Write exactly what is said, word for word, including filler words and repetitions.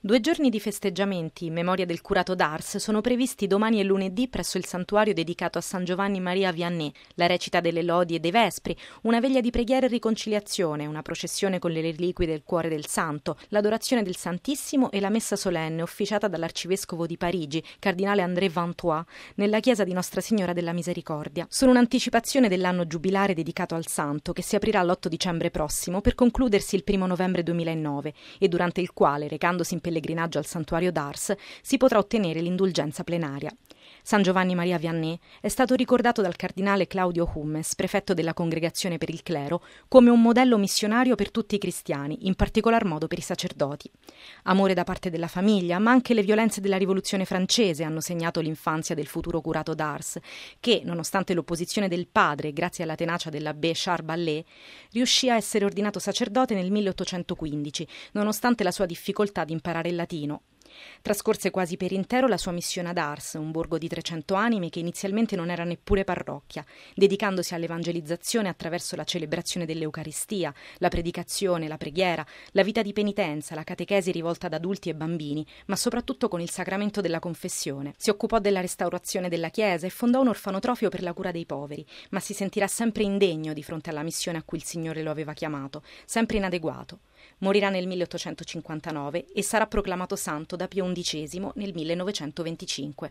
Due giorni di festeggiamenti in memoria del curato d'Ars sono previsti domani e lunedì presso il santuario dedicato a San Giovanni Maria Vianney, la recita delle lodi e dei vespri, una veglia di preghiera e riconciliazione, una processione con le reliquie del cuore del santo, l'adorazione del Santissimo e la messa solenne officiata dall'arcivescovo di Parigi, cardinale André Vantois, nella chiesa di Nostra Signora della Misericordia. Sono un'anticipazione dell'anno giubilare dedicato al santo, che si aprirà l'otto dicembre prossimo per concludersi il primo novembre duemilanove e durante il quale, recandosi in pellegrinaggio al santuario d'Ars, si potrà ottenere l'indulgenza plenaria. San Giovanni Maria Vianney è stato ricordato dal cardinale Claudio Hummes, prefetto della Congregazione per il Clero, come un modello missionario per tutti i cristiani, in particolar modo per i sacerdoti. Amore da parte della famiglia, ma anche le violenze della Rivoluzione francese hanno segnato l'infanzia del futuro curato d'Ars, che, nonostante l'opposizione del padre e grazie alla tenacia dell'abbé Charles Ballet, riuscì a essere ordinato sacerdote nel milleottocentoquindici, nonostante la sua difficoltà di imparare il latino. Trascorse quasi per intero la sua missione ad Ars, un borgo di trecento anime che inizialmente non era neppure parrocchia, dedicandosi all'evangelizzazione attraverso la celebrazione dell'Eucaristia, la predicazione, la preghiera, la vita di penitenza, la catechesi rivolta ad adulti e bambini, ma soprattutto con il sacramento della confessione. Si occupò della restaurazione della Chiesa e fondò un orfanotrofio per la cura dei poveri, ma si sentirà sempre indegno di fronte alla missione a cui il Signore lo aveva chiamato, sempre inadeguato. Morirà nel milleottocentocinquantanove e sarà proclamato santo da Pio undicesimo nel millenovecentoventicinque.